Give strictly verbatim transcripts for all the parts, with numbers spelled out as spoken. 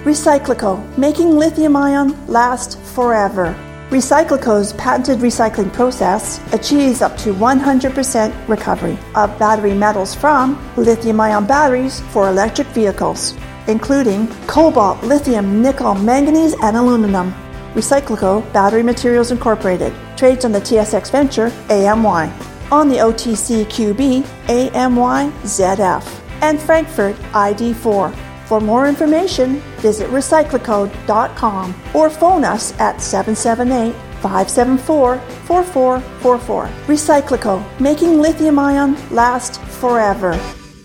Recyclico, making lithium-ion last forever. Recyclico's patented recycling process achieves up to one hundred percent recovery of battery metals from lithium-ion batteries for electric vehicles, including cobalt, lithium, nickel, manganese, and aluminum. Recyclico Battery Materials Incorporated trades on the T S X Venture A M Y, on the O T C Q B A M Y Z F, and Frankfurt I D four. For more information, visit recyclico dot com or phone us at seven seven eight, five seven four, four four four four. Recyclico, making lithium-ion last forever.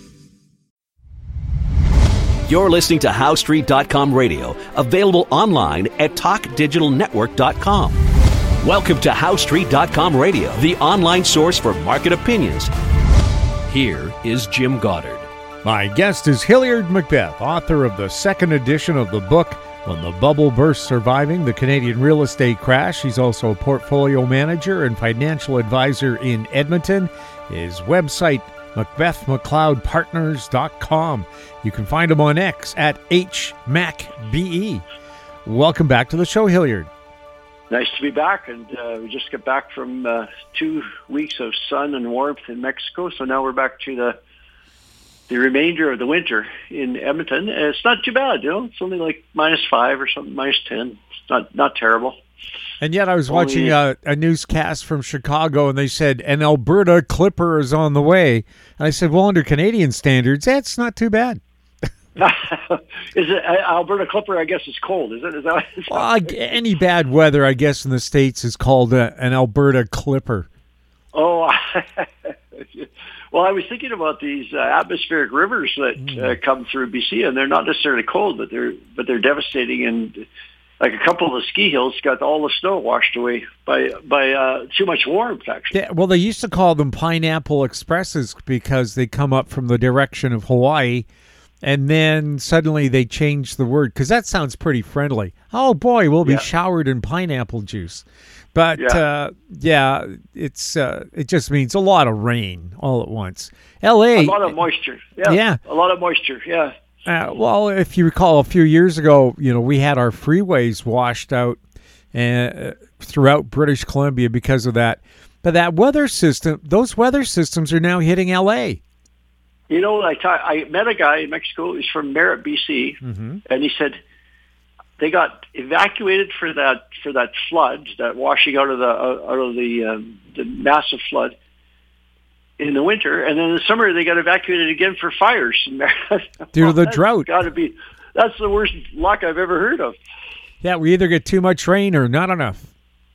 You're listening to How Street dot com radio, available online at talk digital network dot com. Welcome to How Street dot com radio, the online source for market opinions. Here is Jim Goddard. My guest is Hilliard Macbeth, author of the second edition of the book, When the Bubble Burst Surviving the Canadian Real Estate Crash. He's also a portfolio manager and financial advisor in Edmonton. His website, macbeth mcleod partners dot com. You can find him on X at H Mac B E. Welcome back to the show, Hilliard. Nice to be back, and uh, we just got back from uh, two weeks of sun and warmth in Mexico, so now we're back to the the remainder of the winter in Edmonton. And it's not too bad, you know. It's only like minus five or something, minus ten. It's not not terrible. And yet I was only, watching a, a newscast from Chicago, and they said an Alberta Clipper is on the way. And I said, well, under Canadian standards, that's not too bad. Is it uh, Alberta Clipper? I guess it's cold. Is it? Is that? Is well, I, any bad weather, I guess, in the States is called a, an Alberta Clipper. Oh, well, I was thinking about these uh, atmospheric rivers that mm. uh, come through B C, and they're not necessarily cold, but they're but they're devastating. And like a couple of the ski hills got all the snow washed away by by uh, too much warmth. Actually, yeah, well, they used to call them Pineapple Expresses because they come up from the direction of Hawaii. And then suddenly they changed the word because that sounds pretty friendly. Oh, boy, we'll be yeah. showered in pineapple juice. But, yeah, uh, yeah it's uh, it just means a lot of rain all at once. L A. A lot of moisture. Yeah. yeah. A lot of moisture, yeah. Uh, well, if you recall, a few years ago, you know, we had our freeways washed out uh, throughout British Columbia because of that. But that weather system, those weather systems are now hitting L A. You know, I, ta- I met a guy in Mexico. He's from Merritt, B C, mm-hmm. and he said they got evacuated for that for that flood, that washing out of the uh, out of the um, the massive flood in the winter, and then in the summer they got evacuated again for fires in Merritt. Due well, to the that's drought. Got to be that's the worst luck I've ever heard of. Yeah, we either get too much rain or not enough.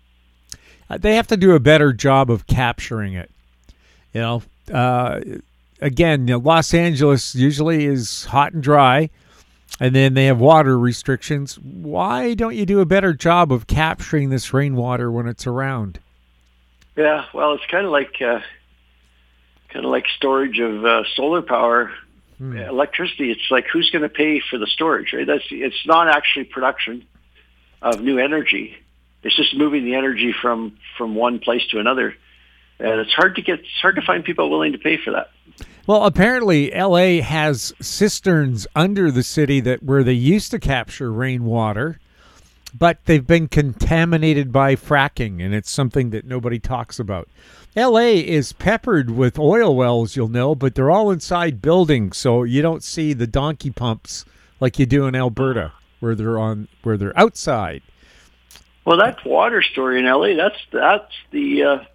Uh, they have to do a better job of capturing it. You know. Uh, Again, you know, Los Angeles usually is hot and dry, and then they have water restrictions. Why don't you do a better job of capturing this rainwater when it's around? Yeah, well, it's kind of like uh, kind of like storage of uh, solar power, hmm. electricity. It's like who's going to pay for the storage, right? That's it's not actually production of new energy. It's just moving the energy from, from one place to another, and it's hard to get it's hard to find people willing to pay for that. Well, apparently L A has cisterns under the city that where they used to capture rainwater, but they've been contaminated by fracking, and it's something that nobody talks about. L A is peppered with oil wells, you'll know, but they're all inside buildings, so you don't see the donkey pumps like you do in Alberta, where they're on where they're outside. Well, that water story in L A, that's that's the uh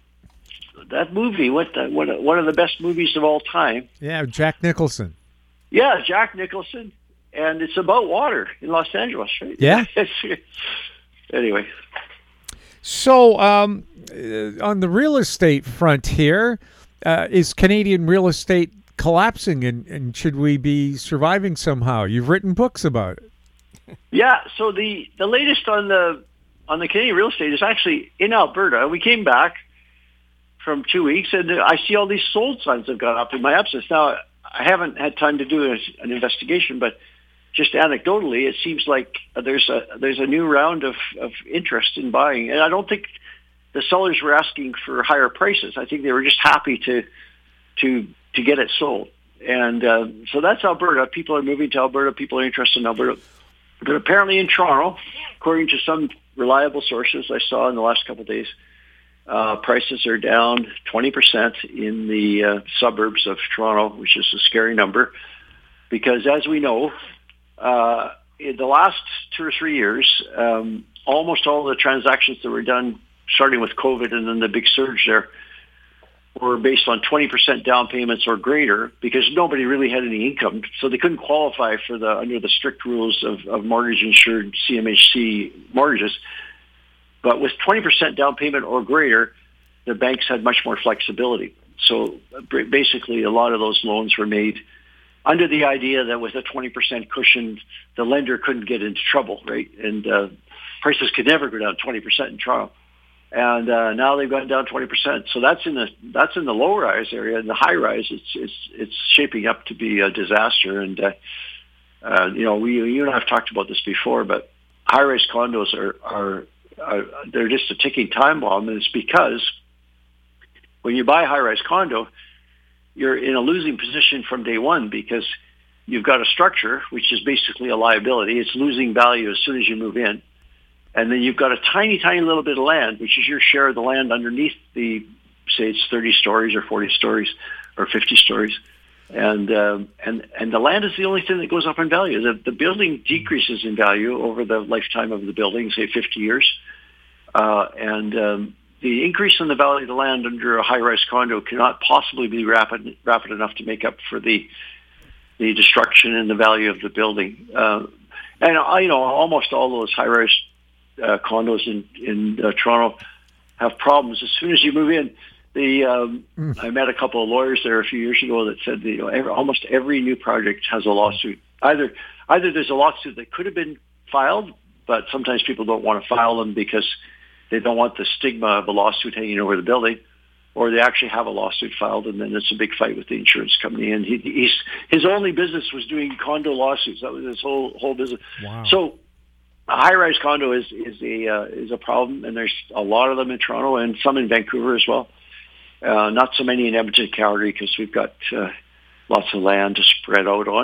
that movie, what the, one of, one of the best movies of all time. Yeah, Jack Nicholson. Yeah, Jack Nicholson, and it's about water in Los Angeles, right? Yeah. Anyway. So, um, uh, on the real estate front here, uh, is Canadian real estate collapsing, and, and should we be surviving somehow? You've written books about it. Yeah, so the, the latest on the on the Canadian real estate is actually in Alberta. We came back from two weeks, and I see all these sold signs have gone up in my absence. Now, I haven't had time to do an investigation, but just anecdotally, it seems like there's a there's a new round of, of interest in buying. And I don't think the sellers were asking for higher prices. I think they were just happy to to to get it sold. And uh, so that's Alberta. People are moving to Alberta. People are interested in Alberta. But apparently in Toronto, according to some reliable sources I saw in the last couple of days, uh, prices are down twenty percent in the uh, suburbs of Toronto, which is a scary number. Because as we know, uh, in the last two or three years, um, almost all the transactions that were done, starting with COVID and then the big surge there, were based on twenty percent down payments or greater, because nobody really had any income. So they couldn't qualify for the under the strict rules of, of mortgage-insured C M H C mortgages. But with twenty percent down payment or greater, the banks had much more flexibility. So basically, a lot of those loans were made under the idea that with a twenty percent cushion, the lender couldn't get into trouble, right? And uh, prices could never go down twenty percent in Toronto. And uh, now they've gone down twenty percent. So that's in the that's in the low-rise area. In the high-rise, it's it's it's shaping up to be a disaster. And uh, uh, you know, we you and I have talked about this before, but high-rise condos are are, are they're just a ticking time bomb, and it's because when you buy a high-rise condo, you're in a losing position from day one, because you've got a structure which is basically a liability. It's losing value as soon as you move in. And then you've got a tiny, tiny little bit of land, which is your share of the land underneath the, say it's thirty stories or forty stories or fifty stories. And um, and and the land is the only thing that goes up in value. The, the building decreases in value over the lifetime of the building, say fifty years. Uh, and um, the increase in the value of the land under a high-rise condo cannot possibly be rapid rapid enough to make up for the the destruction in the value of the building. Uh, and, I, you know, almost all those high-rise Uh, condos in in uh, Toronto have problems as soon as you move in. The um, mm. I met a couple of lawyers there a few years ago that said that, you know, every, almost every new project has a lawsuit. Either either there's a lawsuit that could have been filed, but sometimes people don't want to file them because they don't want the stigma of a lawsuit hanging over the building, or they actually have a lawsuit filed, and then it's a big fight with the insurance company. And he, he's his only business was doing condo lawsuits. That was his whole whole business. Wow. So a high-rise condo is is a uh, is a problem, and there's a lot of them in Toronto and some in Vancouver as well. Uh, not so many in Edmonton, Calgary, because we've got uh, lots of land to spread out on.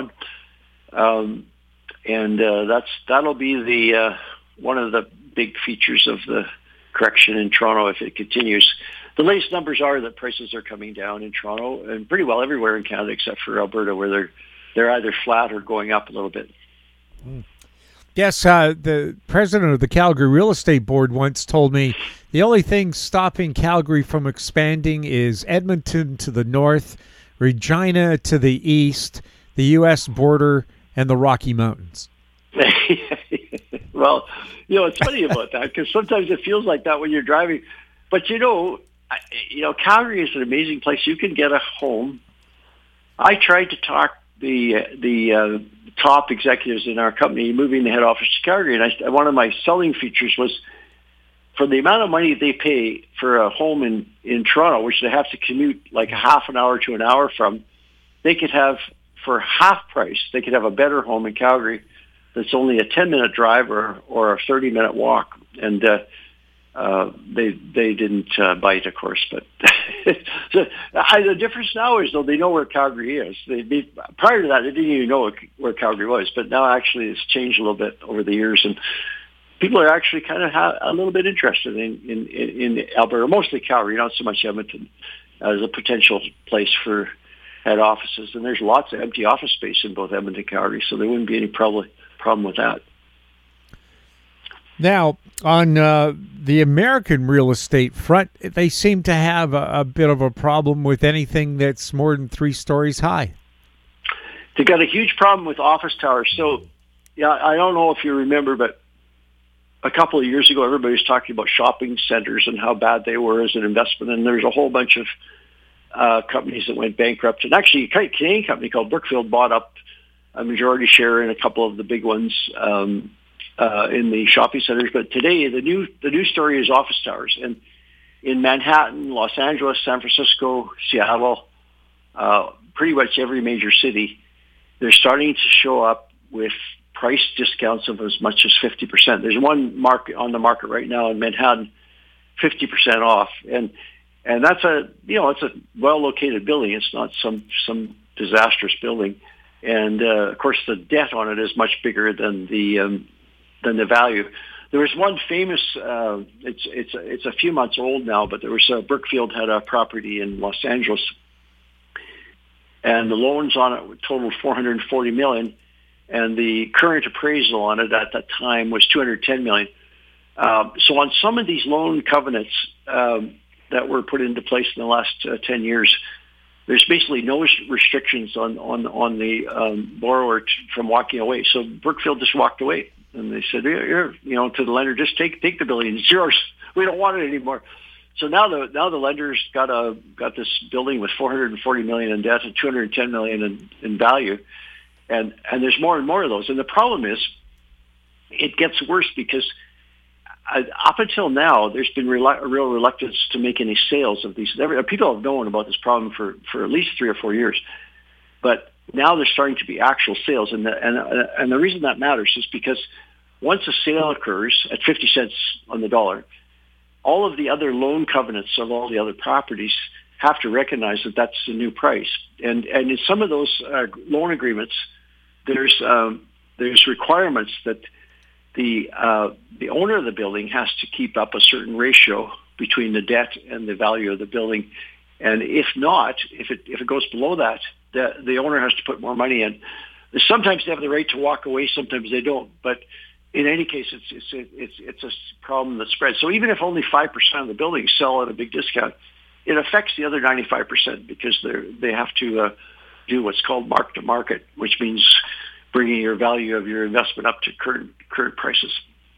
Um, and uh, that's that'll be the uh, one of the big features of the correction in Toronto if it continues. The latest numbers are that prices are coming down in Toronto and pretty well everywhere in Canada except for Alberta, where they're they're either flat or going up a little bit. Mm. Yes, uh, the president of the Calgary Real Estate Board once told me the only thing stopping Calgary from expanding is Edmonton to the north, Regina to the east, the U S border, and the Rocky Mountains. Well, you know, it's funny about that, because sometimes it feels like that when you're driving. But, you know, I, you know, Calgary is an amazing place. You can get a home. I tried to talk the the uh, top executives in our company moving the head office to Calgary, and I, one of my selling features was for the amount of money they pay for a home in, in Toronto, which they have to commute like a half an hour to an hour from, they could have, for half price, they could have a better home in Calgary that's only a ten-minute drive or, or a thirty-minute walk. And uh, uh, they they didn't uh, bite, of course. But so, I, the difference now is, though, they know where Calgary is. They, they, prior to that, they didn't even know where Calgary was. But now, actually, it's changed a little bit over the years. And people are actually kind of ha- a little bit interested in, in, in Alberta, mostly Calgary, not so much Edmonton, as a potential place for head offices. And there's lots of empty office space in both Edmonton and Calgary, so there wouldn't be any problem, problem with that. Now, on uh, the American real estate front, they seem to have a, a bit of a problem with anything that's more than three stories high. They got a huge problem with office towers. So, yeah, I don't know if you remember, but a couple of years ago, everybody was talking about shopping centers and how bad they were as an investment. And there's a whole bunch of uh, companies that went bankrupt. And actually, a Canadian company called Brookfield bought up a majority share in a couple of the big ones um, uh, in the shopping centers. But today, the new the new story is office towers. And in Manhattan, Los Angeles, San Francisco, Seattle, uh, pretty much every major city, they're starting to show up with price discounts of as much as fifty percent. There's one market on the market right now in Manhattan, fifty percent off. And and that's a, you know, it's a well-located building. It's not some some disastrous building. and uh, of course the debt on it is much bigger than the um, than the value. There was one famous. Uh, it's it's it's a few months old now, but there was uh, Brookfield had a property in Los Angeles, and the loans on it totaled four hundred forty million dollars, and the current appraisal on it at that time was two hundred ten million dollars. Um, so on some of these loan covenants um, that were put into place in the last uh, ten years, there's basically no restrictions on on on the um, borrower t- from walking away. So Brookfield just walked away, and they said, here, here, you know, to the lender, just take take the building. Zero, we don't want it anymore. So now the now the lender's got a got this building with four hundred forty million in debt and two hundred ten million in, in value, and and there's more and more of those. And the problem is, it gets worse because Uh, up until now, there's been rel- a real reluctance to make any sales of these. Every, people have known about this problem for, for at least three or four years, but now there's starting to be actual sales, and the, and uh, and the reason that matters is because once a sale occurs at fifty cents on the dollar, all of the other loan covenants of all the other properties have to recognize that that's the new price, and and in some of those uh, loan agreements, there's um, there's requirements that the uh, the owner of the building has to keep up a certain ratio between the debt and the value of the building, and if not, if it if it goes below that, the the owner has to put more money in. Sometimes they have the right to walk away, sometimes they don't. But in any case, it's it's it's it's a problem that spreads. So even if only five percent of the buildings sell at a big discount, it affects the other ninety-five percent because they they have to uh, do what's called mark to market, which means bringing your value of your investment up to current current prices.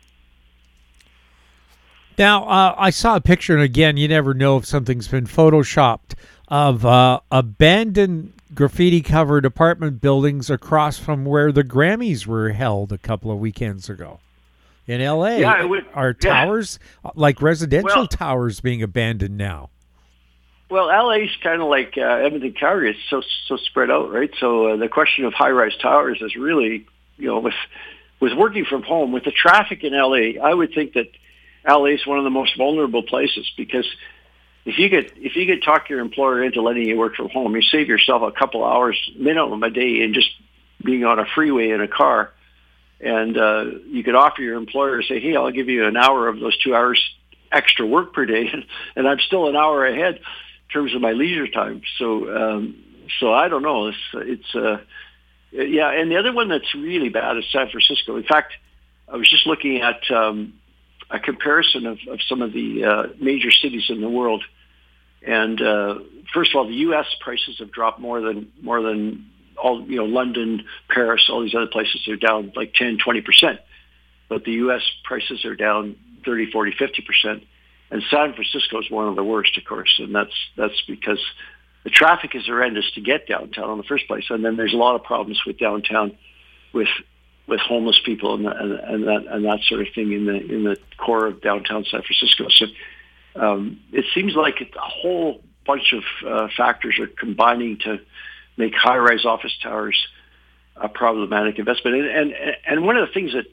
Now, uh, I saw a picture, and again, you never know if something's been photoshopped, of uh, abandoned graffiti-covered apartment buildings across from where the Grammys were held a couple of weekends ago. In L A, yeah, it would, are yeah. towers, like residential well, towers, being abandoned now? Well, L A's kind of like uh, Edmonton, Calgary. It's so so spread out, right? So uh, the question of high-rise towers is really, you know, with with working from home, with the traffic in L A, I would think that L A is one of the most vulnerable places because if you could if you could talk your employer into letting you work from home, you save yourself a couple hours minimum a day in just being on a freeway in a car, and uh, you could offer your employer, say, hey, I'll give you an hour of those two hours extra work per day, and I'm still an hour ahead in terms of my leisure time. So, um, so I don't know. It's, it's uh, yeah. And the other one that's really bad is San Francisco. In fact, I was just looking at um, a comparison of, of some of the uh, major cities in the world. And uh, first of all, the U S prices have dropped more than more than all. You know, London, Paris, all these other places are down like ten, twenty percent. But the U S prices are down thirty, forty, fifty percent. And San Francisco is one of the worst, of course, and that's that's because the traffic is horrendous to get downtown in the first place, and then there's a lot of problems with downtown, with with homeless people and and, and that and that sort of thing in the in the core of downtown San Francisco. So um, it seems like a whole bunch of uh, factors are combining to make high-rise office towers a problematic investment. And and and one of the things that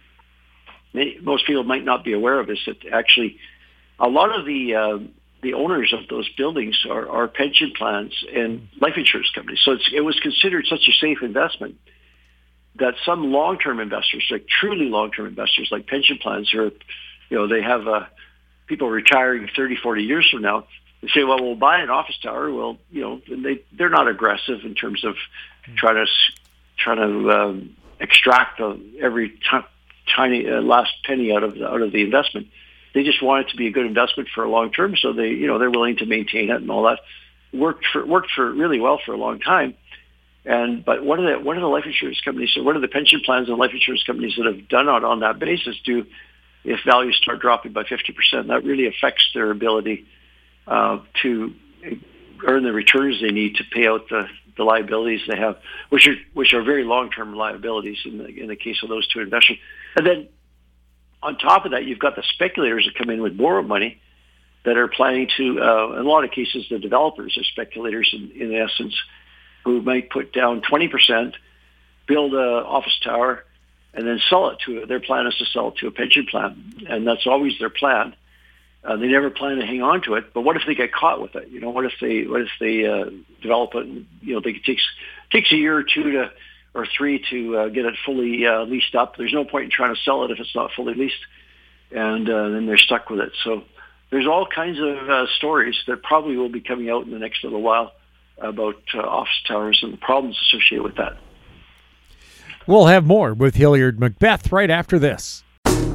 many, most people might not be aware of is that actually a lot of the uh, the owners of those buildings are, are pension plans and life insurance companies. So it's, it was considered such a safe investment that some long-term investors, like truly long-term investors, like pension plans, who are, you know, they have uh, people retiring thirty, forty years from now. They say, well, we'll buy an office tower. Well, you know, they they're not aggressive in terms of trying to trying to um, extract the, every t- tiny uh, last penny out of the, out of the investment. They just want it to be a good investment for a long term, so they, you know, they're willing to maintain it and all that. Worked for worked for really well for a long time, and but what are the what are the life insurance companies? So what are the pension plans and life insurance companies that have done it on that basis do? If values start dropping by fifty percent, that really affects their ability uh, to earn the returns they need to pay out the, the liabilities they have, which are which are very long term liabilities in the in the case of those two investors, and then. On top of that, you've got the speculators that come in with borrowed money that are planning to, uh, in a lot of cases, the developers are speculators in, in essence, who might put down twenty percent, build an office tower, and then sell it to it. Their plan is to sell it to a pension plan, and that's always their plan. Uh, they never plan to hang on to it. But what if they get caught with it? You know, what if they what if they uh, develop it? And, you know, they take takes a year or two to or three to uh, get it fully uh, leased up. There's no point in trying to sell it if it's not fully leased, and uh, then they're stuck with it. So there's all kinds of uh, stories that probably will be coming out in the next little while about uh, office towers and the problems associated with that. We'll have more with Hilliard Macbeth right after this.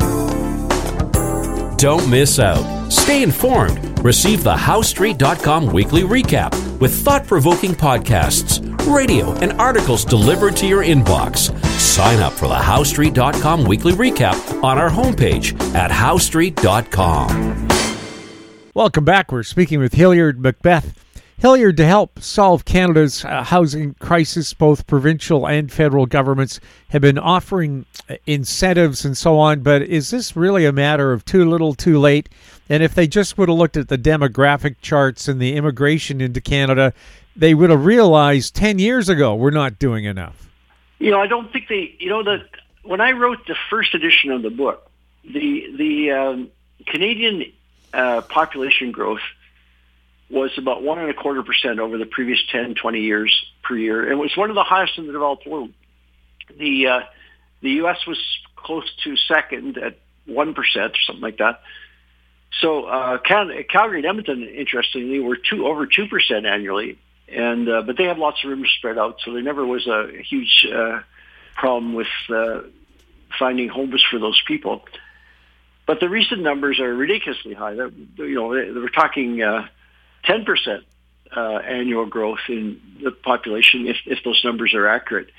Don't miss out. Stay informed. Receive the House Street dot com weekly recap with thought-provoking podcasts, radio, and articles delivered to your inbox. Sign up for the House Street dot com weekly recap on our homepage at House Street dot com. Welcome back. We're speaking with Hilliard Macbeth. Hilliard, to help solve Canada's uh, housing crisis, both provincial and federal governments have been offering incentives and so on, but is this really a matter of too little, too late? And if they just would have looked at the demographic charts and the immigration into Canada, they would have realized ten years ago we're not doing enough. You know, I don't think they, you know, that when I wrote the first edition of the book, the, the um, Canadian uh, population growth was about one and a quarter percent over the previous ten, twenty years per year. It was one of the highest in the developed world. The uh, the U S was close to second at one percent or something like that. So uh, Cal- Calgary and Edmonton, interestingly, were two over two percent annually, and uh, but they have lots of room to spread out. So there never was a huge uh, problem with uh, finding homes for those people. But the recent numbers are ridiculously high. They're, you know, we're talking Uh, ten percent uh, annual growth in the population if, if those numbers are accurate.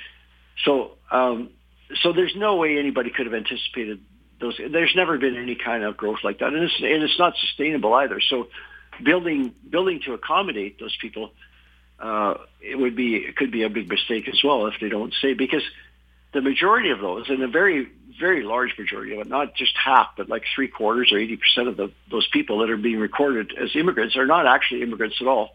So um, so there's no way anybody could have anticipated those. There's never been any kind of growth like that, and it's, and it's not sustainable either. So building building to accommodate those people, uh, it would be it could be a big mistake as well if they don't stay, because the majority of those, and a very very large majority of it, not just half, but like three quarters or eighty percent of the, those people that are being recorded as immigrants are not actually immigrants at all.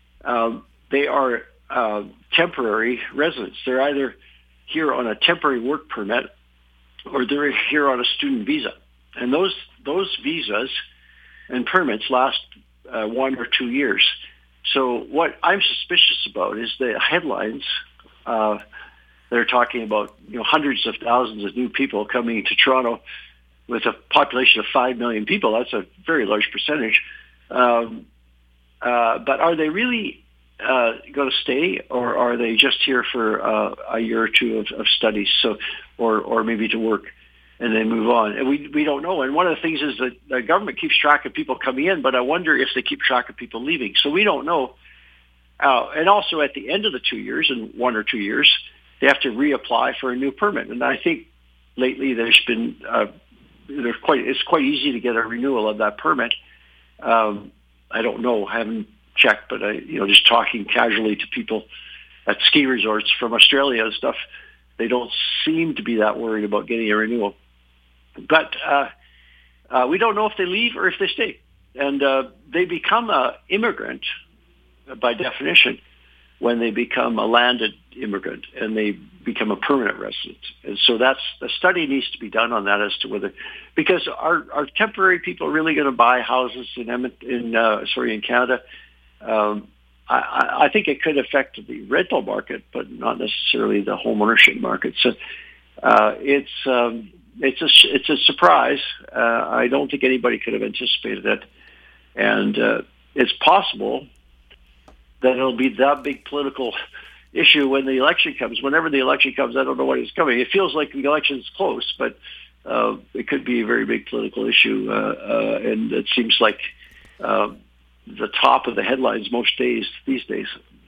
Um, they are uh, temporary residents. They're either here on a temporary work permit or they're here on a student visa. And those those visas and permits last uh, one or two years. So what I'm suspicious about is the headlines. Uh, They're talking about, you know, hundreds of thousands of new people coming to Toronto with a population of five million people. That's a very large percentage. Um, uh, but are they really uh, going to stay, or are they just here for uh, a year or two of, of studies, so, or or maybe to work, and then move on? And we we don't know. And one of the things is that the government keeps track of people coming in, but I wonder if they keep track of people leaving. So we don't know. Uh, and also at the end of the two years, and one or two years, they have to reapply for a new permit. And I think lately there's been, uh, there's quite, it's quite easy to get a renewal of that permit. Um, I don't know, I haven't checked, but I, you know, just talking casually to people at ski resorts from Australia and stuff, they don't seem to be that worried about getting a renewal. But uh, uh, we don't know if they leave or if they stay. And uh, they become an immigrant uh, by definition when they become a landed immigrant and they become a permanent resident. And so that's, a study needs to be done on that as to whether, because are, are temporary people really going to buy houses in, in uh, sorry, in Canada? Um, I, I think it could affect the rental market, but not necessarily the home ownership market. So uh, it's, um, it's, a, it's a surprise. Uh, I don't think anybody could have anticipated it. And uh, it's possible that it'll be that big political issue when the election comes. Whenever the election comes, I don't know when it's coming. It feels like the election's close, but uh, it could be a very big political issue, uh, uh, and it seems like uh, the top of the headlines most days these days.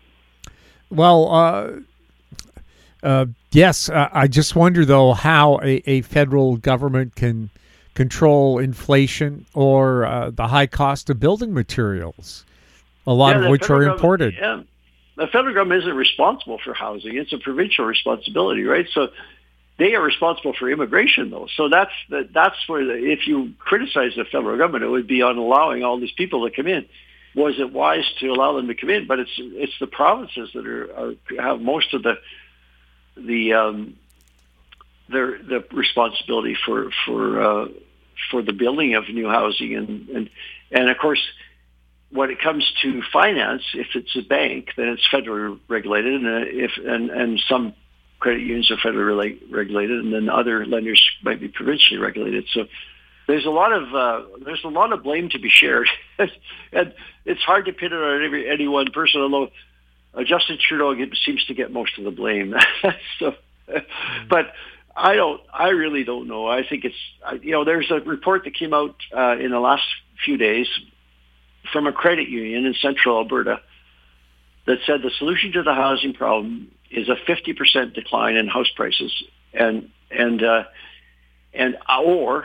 Well, uh, uh, yes, uh, I just wonder, though, how a, a federal government can control inflation or uh, the high cost of building materials, a lot yeah, of which are imported. Yeah. The federal government isn't responsible for housing. It's a provincial responsibility, right? So they are responsible for immigration, though. So that's the, that's where, the, if you criticize the federal government, it would be on allowing all these people to come in. Was it wise to allow them to come in? But it's it's the provinces that are, are have most of the the um, their the responsibility for for uh, for the building of new housing, and and and of course, when it comes to finance, if it's a bank, then it's federally regulated, and uh, if and, and some credit unions are federally regulated, and then other lenders might be provincially regulated. So there's a lot of uh, there's a lot of blame to be shared, and it's hard to pin it on every, any one person. Although uh, Justin Trudeau get, seems to get most of the blame. so, but I don't. I really don't know. I think it's you know there's a report that came out uh, in the last few days from a credit union in central Alberta that said the solution to the housing problem is a fifty percent decline in house prices and and uh, and or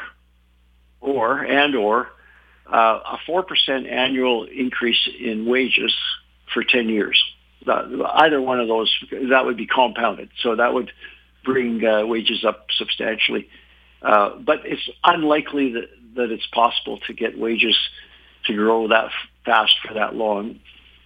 or and or uh, a four percent annual increase in wages for ten years. Uh, either one of those, that would be compounded. So that would bring uh, wages up substantially. Uh, but it's unlikely that, that it's possible to get wages to grow that fast for that long.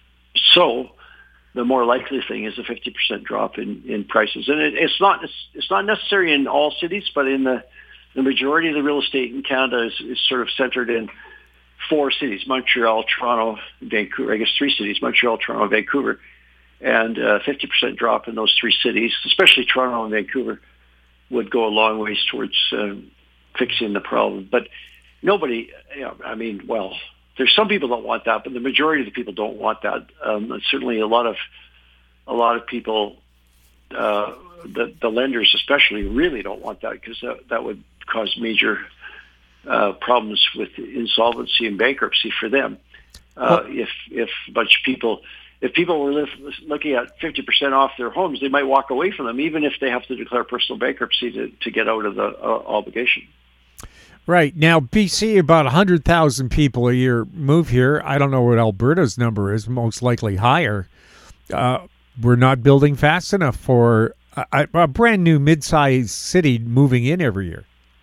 So the more likely thing is a fifty percent drop in, in prices. And it, it's not it's, it's not necessary in all cities, but in the, the majority of the real estate in Canada is, is sort of centered in four cities, Montreal, Toronto, Vancouver, I guess three cities, Montreal, Toronto, Vancouver. And a fifty percent drop in those three cities, especially Toronto and Vancouver, would go a long ways towards uh, fixing the problem. But nobody, you know, I mean, well, there's some people don't want that, but the majority of the people don't want that. Um, and certainly, a lot of a lot of people, uh, the the lenders especially, really don't want that because that, that would cause major uh, problems with insolvency and bankruptcy for them. Uh, well, if if a bunch of people, if people were li- looking at fifty percent off their homes, they might walk away from them, even if they have to declare personal bankruptcy to, to get out of the uh, obligation. Right. Now, B C, about one hundred thousand people a year move here. I don't know what Alberta's number is, most likely higher. Uh, we're not building fast enough for a, a brand new mid-sized city moving in every year.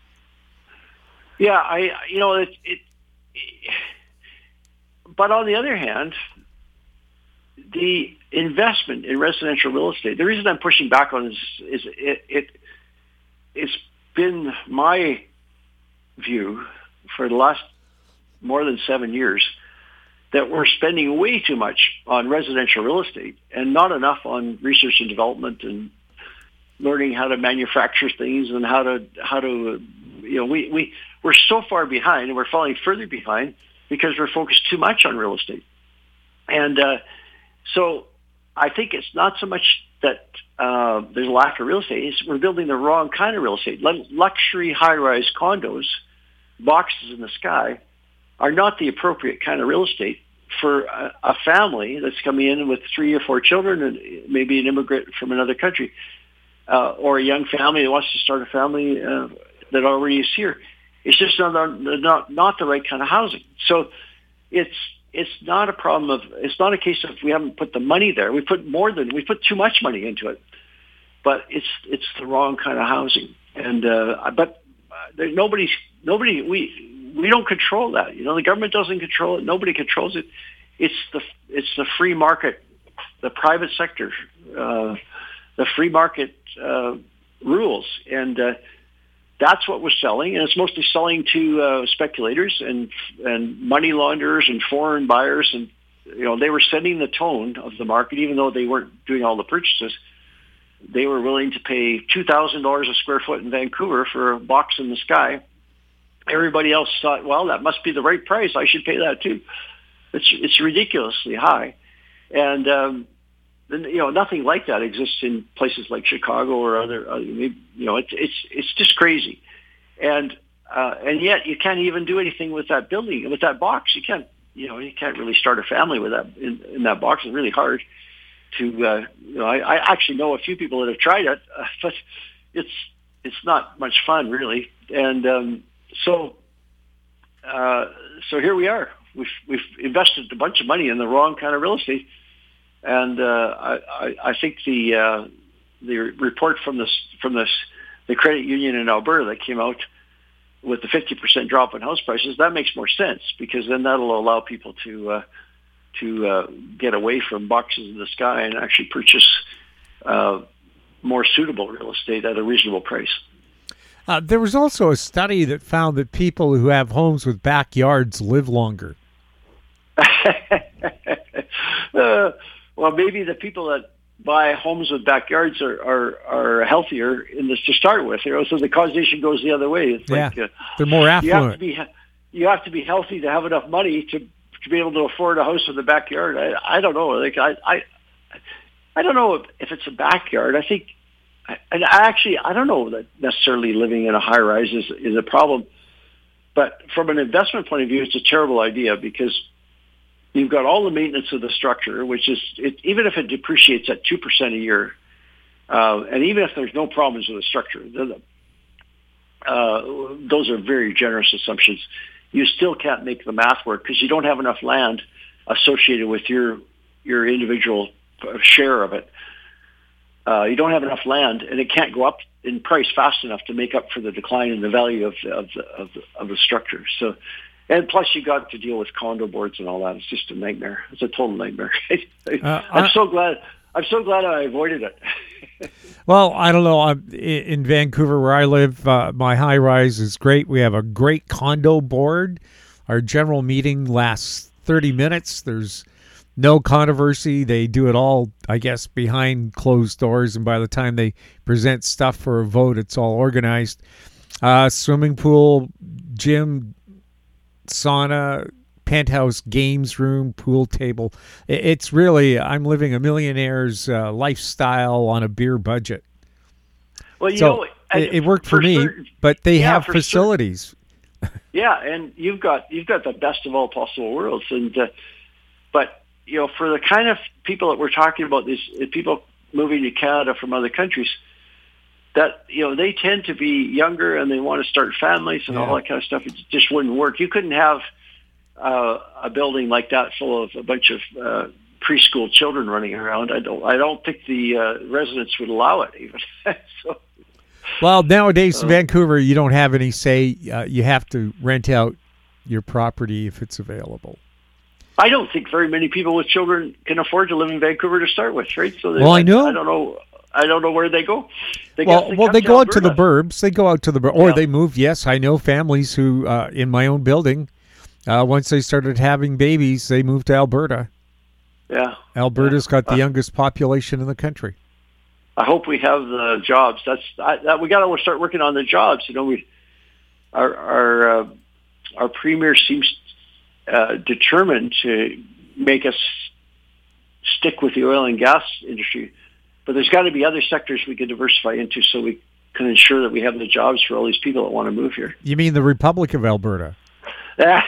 Yeah, I, you know, it, it, it but on the other hand, the investment in residential real estate, the reason I'm pushing back on this is it, it it's been my view for the last more than seven years that we're spending way too much on residential real estate and not enough on research and development and learning how to manufacture things and how to how to you know we we we're so far behind, and we're falling further behind because we're focused too much on real estate. And uh, so I think it's not so much that uh, there's a lack of real estate, it's we're building the wrong kind of real estate. Luxury high-rise condos, boxes in the sky, are not the appropriate kind of real estate for a, a family that's coming in with three or four children and maybe an immigrant from another country, uh, or a young family that wants to start a family uh, that already is here. It's just not, not not the right kind of housing. So it's it's not a problem of it's not a case of we haven't put the money there. We put more than we put too much money into it, but it's it's the wrong kind of housing. And uh, but there, nobody nobody we we don't control that. You know, the government doesn't control it. Nobody controls it. It's the it's the free market, the private sector, uh, the free market uh, rules, and uh, that's what we're selling. And it's mostly selling to uh, speculators and and money launderers and foreign buyers. And you know, they were setting the tone of the market, even though they weren't doing all the purchases. They were willing to pay two thousand dollars a square foot in Vancouver for a box in the sky. Everybody else thought, well, that must be the right price. I should pay that too. It's it's ridiculously high, and um, then, you know, nothing like that exists in places like Chicago or other. Uh, you know, it's it's it's just crazy, and uh, and yet you can't even do anything with that building, with that box. You can't, you know, you can't really start a family with that in, in that box. It's really hard to. Uh, you know, I, I actually know a few people that have tried it, uh, but it's it's not much fun really, and. Um, So, uh, so here we are. We've we've invested a bunch of money in the wrong kind of real estate, and uh, I, I I think the uh, the report from this from this the credit union in Alberta that came out with the fifty percent drop in house prices, that makes more sense because then that'll allow people to uh, to uh, get away from boxes in the sky and actually purchase uh, more suitable real estate at a reasonable price. Uh, there was also a study that found that people who have homes with backyards live longer. uh, well, maybe the people that buy homes with backyards are, are, are healthier in this to start with. You know, so the causation goes the other way. It's yeah, like uh, they're more affluent. You have to be you have to be healthy to have enough money to to be able to afford a house with a backyard. I I don't know. Like I I, I don't know if, if it's a backyard. I think, and I actually I don't know that necessarily living in a high rise is is a problem. But from an investment point of view, it's a terrible idea because you've got all the maintenance of the structure, which is, it, even if it depreciates at two percent a year, uh, and even if there's no problems with the structure, uh, those are very generous assumptions. You still can't make the math work because you don't have enough land associated with your your individual share of it. Uh, you don't have enough land, and it can't go up in price fast enough to make up for the decline in the value of of the, of the, of the structure. So, and plus you got to deal with condo boards and all that. It's just a nightmare. It's a total nightmare. uh, I'm I, so glad. I'm so glad I avoided it. Well, I don't know. I'm in Vancouver where I live. Uh, my high rise is great. We have a great condo board. Our general meeting lasts thirty minutes. There's no controversy. They do it all, I guess, behind closed doors, and by the time they present stuff for a vote, it's all organized. Uh, swimming pool, gym, sauna, penthouse games room, pool table. It's really, I'm living a millionaire's uh, lifestyle on a beer budget. Well, you so know, it, it worked for, for me, certain, but they yeah, have facilities. Yeah, and you've got you've got the best of all possible worlds, and uh, but. You know, for the kind of people that we're talking about, these people moving to Canada from other countries, that, you know, they tend to be younger and they want to start families and yeah. all that kind of stuff. It just wouldn't work. You couldn't have uh, a building like that full of a bunch of uh, preschool children running around. I don't. I don't think the uh, residents would allow it even. so, well, nowadays uh, in Vancouver, you don't have any say. Uh, you have to rent out your property if it's available. I don't think very many people with children can afford to live in Vancouver to start with, right? So well, I know. I don't know. I don't know where they go. They well, they well, they go out to the Alberta. burbs. They go out to the bur- or yeah. they move. Yes, I know families who, uh, in my own building, uh, once they started having babies, they moved to Alberta. Yeah, Alberta's yeah. got the uh, youngest population in the country. I hope we have the jobs. That's I, that we got to start working on the jobs. You know, we our our uh, our premier seems uh, determined to make us stick with the oil and gas industry, but there's got to be other sectors we can diversify into so we can ensure that we have the jobs for all these people that want to move here. You mean the Republic of Alberta? uh,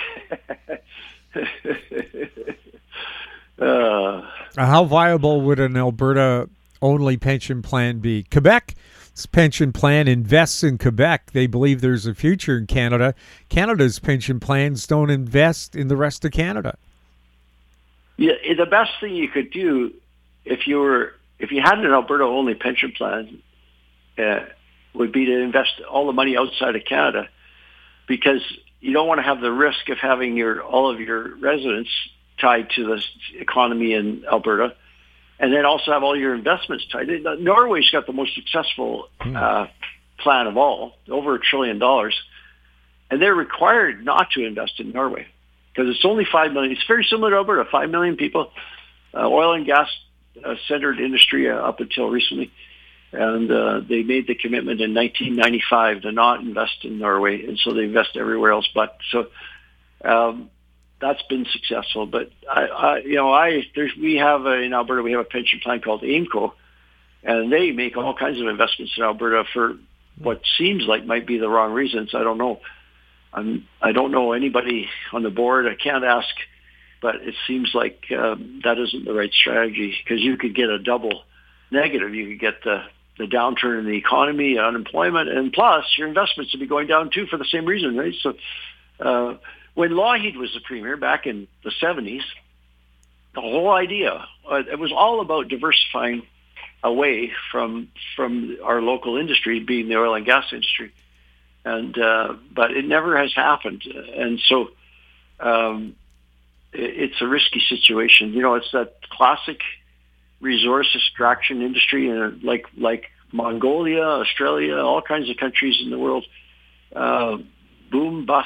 How viable would an Alberta-only pension plan be? Quebec's pension plan invests in Quebec. They believe there's a future in Canada. Canada's pension plans don't invest in the rest of Canada. Yeah, the best thing you could do if you were if you had an Alberta-only pension plan uh, would be to invest all the money outside of Canada, because you don't want to have the risk of having your all of your residents tied to the economy in Alberta, and then also have all your investments tied. Norway's got the most successful uh, plan of all, over a trillion dollars, and they're required not to invest in Norway because it's only five million. It's very similar to Alberta, five million people, uh, oil and gas uh, centered industry uh, up until recently. And uh, they made the commitment in nineteen ninety-five to not invest in Norway, and so they invest everywhere else. But so um, that's been successful. But I, I, you know, I there's we have a, in Alberta we have a pension plan called AIMCO, and they make all kinds of investments in Alberta for what seems like might be the wrong reasons. I don't know. I'm, I don't know anybody on the board. I can't ask, but it seems like um, that isn't the right strategy, because you could get a double negative. You could get the the downturn in the economy, unemployment, and plus your investments would be going down too for the same reason, right? So uh, when Lougheed was the premier back in the seventies, the whole idea, uh, it was all about diversifying away from from our local industry, being the oil and gas industry. And uh, but it never has happened. And so um, it, it's a risky situation. You know, it's that classic resource extraction industry, and like like Mongolia, Australia, all kinds of countries in the world, uh, boom bust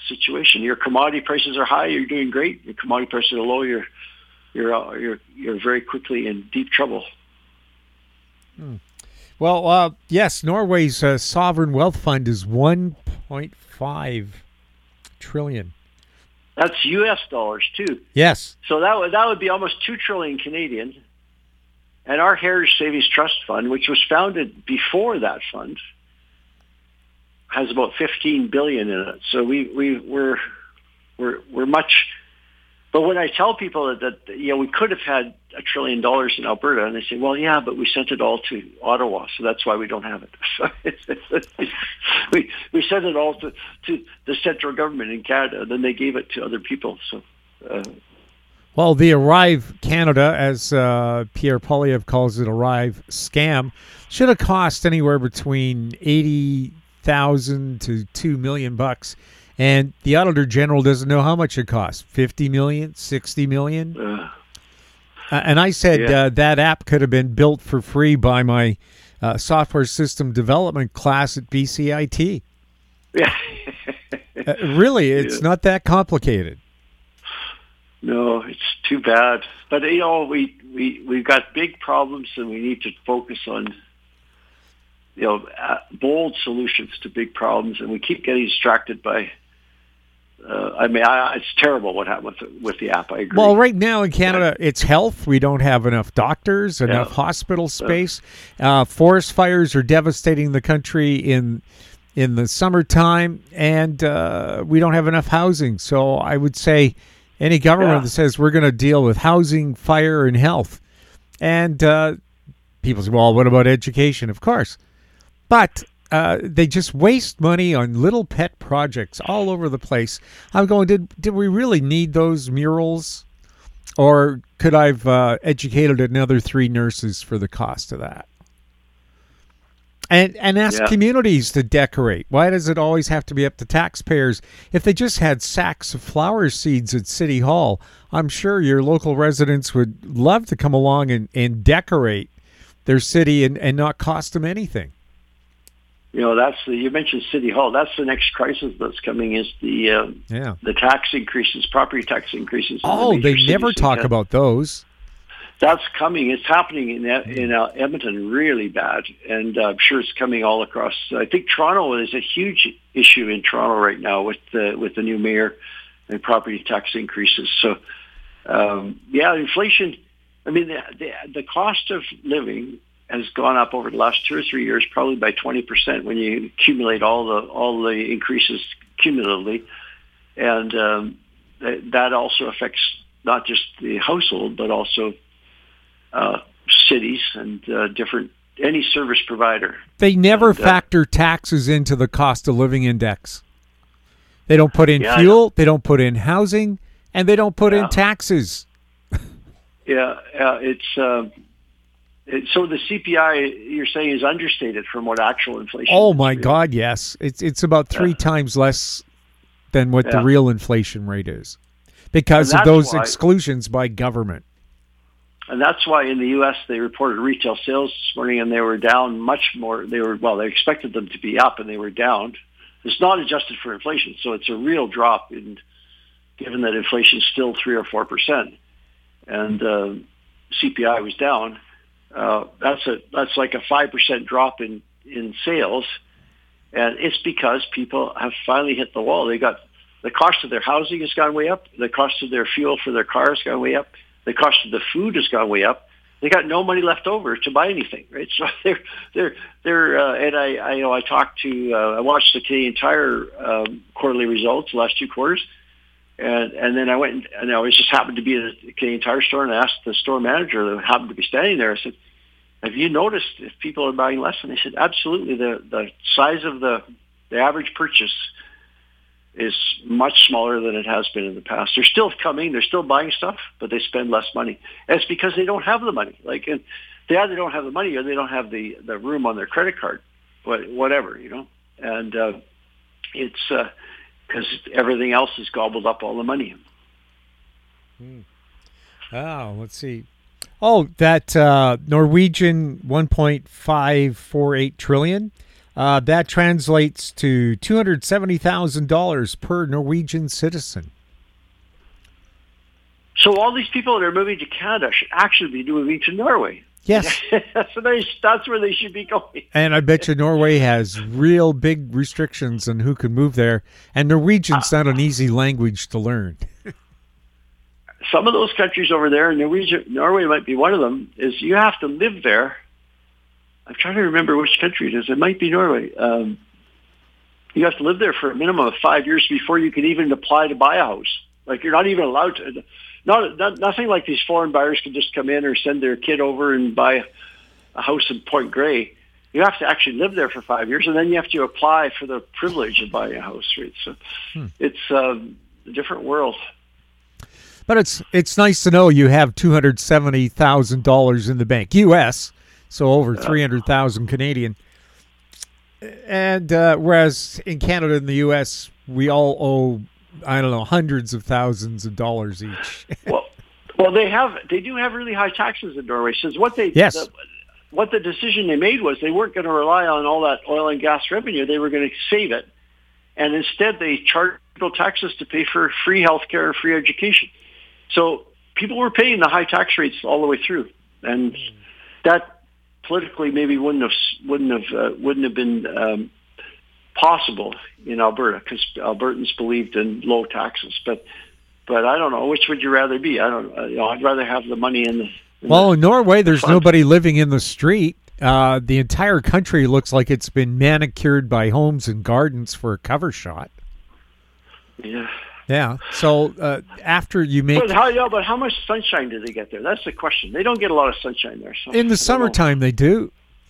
situation. Your commodity prices are high, you're doing great. Your commodity prices are low, you're you're uh, you're you're very quickly in deep trouble. Hmm. Well, uh, yes, Norway's uh, sovereign wealth fund is one point five trillion. That's U S dollars too. Yes. So that would that would be almost two trillion Canadian. And our Heritage Savings Trust Fund, which was founded before that fund, has about fifteen billion in it. So we we we're we're we're much. But when I tell people that, that you know we could have had a trillion dollars in Alberta, and they say, "Well, yeah, but we sent it all to Ottawa, so that's why we don't have it." So it's, it's, it's, we we sent it all to, to the central government in Canada, then they gave it to other people. So. Uh, Well, the Arrive Canada, as uh, Pierre Poilievre calls it, Arrive scam, should have cost anywhere between eighty thousand to two million bucks, and the Auditor General doesn't know how much it costs. Fifty million, sixty million. uh, Uh, and I said Yeah. uh, that app could have been built for free by my uh, software system development class at B C I T. yeah. Uh, really, it's Yeah. not that complicated. No, it's too bad. But you know, we we we've got big problems, and we need to focus on you know uh, bold solutions to big problems, and we keep getting distracted by. Uh, I mean, I, it's terrible what happened with the, with the app. I agree. Well, right now in Canada, it's health. We don't have enough doctors, enough Yeah. hospital space. Uh, forest fires are devastating the country in in the summertime, and uh, we don't have enough housing. So I would say any government Yeah. that says we're going to deal with housing, fire, and health, and uh, people say, well, what about education? Of course. But uh, they just waste money on little pet projects all over the place. I'm going, did did we really need those murals? Or could I have uh, educated another three nurses for the cost of that? And and ask Yeah. communities to decorate. Why does it always have to be up to taxpayers? If they just had sacks of flower seeds at City Hall, I'm sure your local residents would love to come along and, and decorate their city and, and not cost them anything. You know, that's the, you mentioned City Hall. That's the next crisis that's coming is the uh, Yeah. the tax increases, property tax increases. in the Oh, major they cities never in talk Canada. about those. That's coming. It's happening in in uh, Edmonton really bad, and uh, I'm sure it's coming all across. I think Toronto is a huge issue in Toronto right now with the with the new mayor and property tax increases. So, um, yeah, inflation. I mean, the, the the cost of living has gone up over the last two or three years, probably by twenty percent when you accumulate all the all the increases cumulatively, and um, that, that also affects not just the household but also uh, cities and uh, different any service provider. They never And, uh, factor taxes into the cost of living index. They don't put in Yeah, I fuel, they don't put in housing, and they don't put Yeah. in taxes. Yeah, uh, it's. Uh, it, so the C P I you're saying is understated from what actual inflation. Oh is. my God, yes. It's it's about three Yeah. times less than what the Yeah. real inflation rate is because And of that's those why- exclusions by government. And that's why in the U S they reported retail sales this morning, and they were down much more. They were well, they expected them to be up, and they were down. It's not adjusted for inflation, so it's a real drop. In given that inflation is still three or four percent, and uh, C P I was down, uh, that's a that's like a five percent drop in in sales, and it's because people have finally hit the wall. They got the cost of their housing has gone way up. The cost of their fuel for their cars has gone way up. The cost of the food has gone way up. They got no money left over to buy anything, right? So they're they're they're uh, and I, I you know I talked to uh, I watched the Canadian Tire um, quarterly results the last two quarters, and and then I went and, and I was just happened to be at a Canadian Tire store, and I asked the store manager that happened to be standing there. I said, "Have you noticed if people are buying less?" And they said, "Absolutely. The the size of the the average purchase is much smaller than it has been in the past. They're still coming, they're still buying stuff, but they spend less money. And it's because they don't have the money. Like, and they either don't have the money or they don't have the, the room on their credit card, but whatever, you know. And uh, it's because uh, everything else has gobbled up all the money. Hmm. Oh, let's see. Oh, that uh, Norwegian one point five four eight trillion. Uh, that translates to two hundred seventy thousand dollars per Norwegian citizen. So all these people that are moving to Canada should actually be moving to Norway. Yes. so they, that's where they should be going. And I bet you Norway has real big restrictions on who can move there. And Norwegian's uh, not an easy language to learn. Some of those countries over there, and Norway, Norway might be one of them, is you have to live there. I'm trying to remember which country it is. It might be Norway. Um, you have to live there for a minimum of five years before you can even apply to buy a house. Like, you're not even allowed to. Not, not nothing like these foreign buyers can just come in or send their kid over and buy a house in Point Grey. You have to actually live there for five years, and then you have to apply for the privilege of buying a house. Right? So hmm. it's um, a different world. But it's it's nice to know you have two hundred seventy thousand dollars in the bank, U S, so over three hundred thousand Canadian. And uh, whereas in Canada and the U S, we all owe, I don't know, hundreds of thousands of dollars each. well, well, they have, they do have really high taxes in Norway. So what they, yes. the, what the decision they made was they weren't going to rely on all that oil and gas revenue. They were going to save it, and instead they charged people taxes to pay for free health care and free education. So people were paying the high tax rates all the way through, and that politically maybe wouldn't have wouldn't have uh, wouldn't have been um, possible in Alberta, because Albertans believed in low taxes. But but I don't know, which would you rather be? I don't. Uh, you know, I'd rather have the money in the. In well, the in Norway, there's fund. Nobody living in the street. Uh, the entire country looks like it's been manicured by Homes and Gardens for a cover shot. Yeah. Yeah. So uh, after you make, but how yeah, but how much sunshine do they get there? That's the question. They don't get a lot of sunshine there. So in the summertime, they do.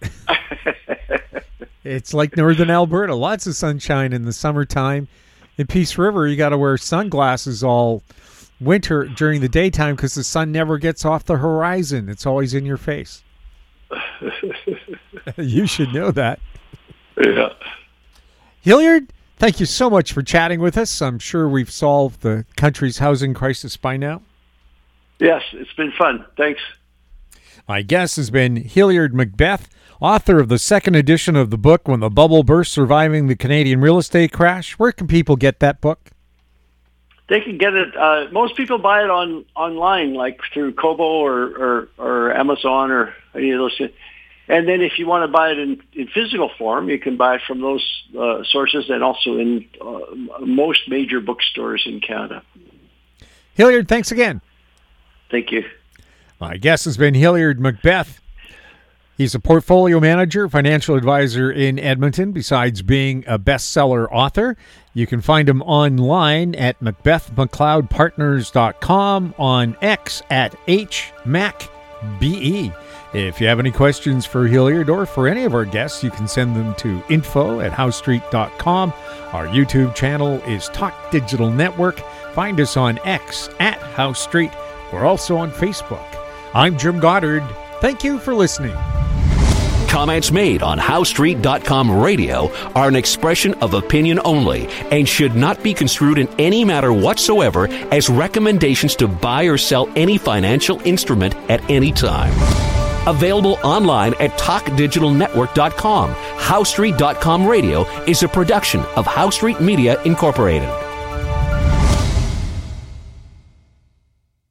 It's like northern Alberta, lots of sunshine in the summertime. In Peace River, you got to wear sunglasses all winter during the daytime because the sun never gets off the horizon. It's always in your face. You should know that. Yeah. Hilliard, thank you so much for chatting with us. I'm sure we've solved the country's housing crisis by now. Yes, it's been fun. Thanks. My guest has been Hilliard Macbeth, author of the second edition of the book, When the Bubble Burst, Surviving the Canadian Real Estate Crash. Where can people get that book? They can get it. Uh, most people buy it on online, like through Kobo or, or, or Amazon or any of those. And then if you want to buy it in, in physical form, you can buy it from those uh, sources and also in uh, most major bookstores in Canada. Hilliard, thanks again. Thank you. My guest has been Hilliard Macbeth. He's a portfolio manager, financial advisor in Edmonton, besides being a bestseller author. You can find him online at macbeth mcleod partners dot com, on X at H Mac B E. If you have any questions for Hilliard or for any of our guests, you can send them to info at house street dot com. Our YouTube channel is Talk Digital Network. Find us on X at House Street. We're also on Facebook. I'm Jim Goddard. Thank you for listening. Comments made on house street dot com radio are an expression of opinion only and should not be construed in any matter whatsoever as recommendations to buy or sell any financial instrument at any time. Available online at talk digital network dot com. house street dot com radio is a production of House Street Media Incorporated.